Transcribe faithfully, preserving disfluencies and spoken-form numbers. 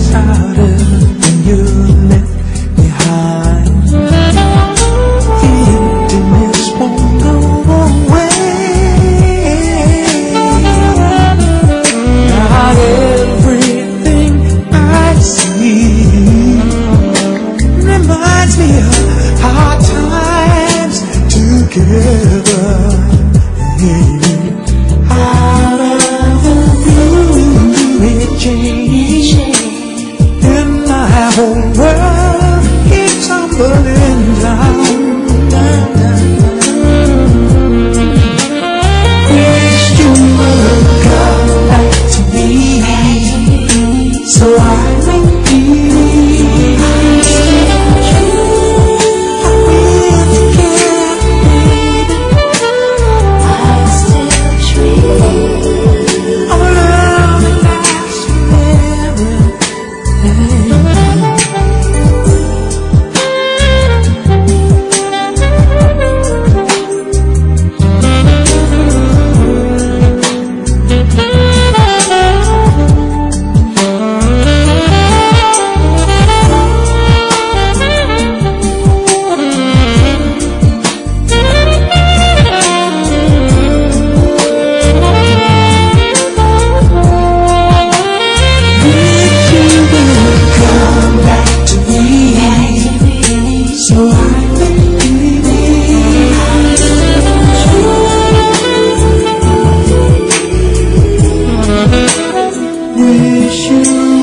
harder than you left behind. The emptiness won't go away. Not everything I see reminds me of our times together. Out of the blue it changed, and my whole world keeps tumbling down. Wish you would come back to me, so I can be. Wish you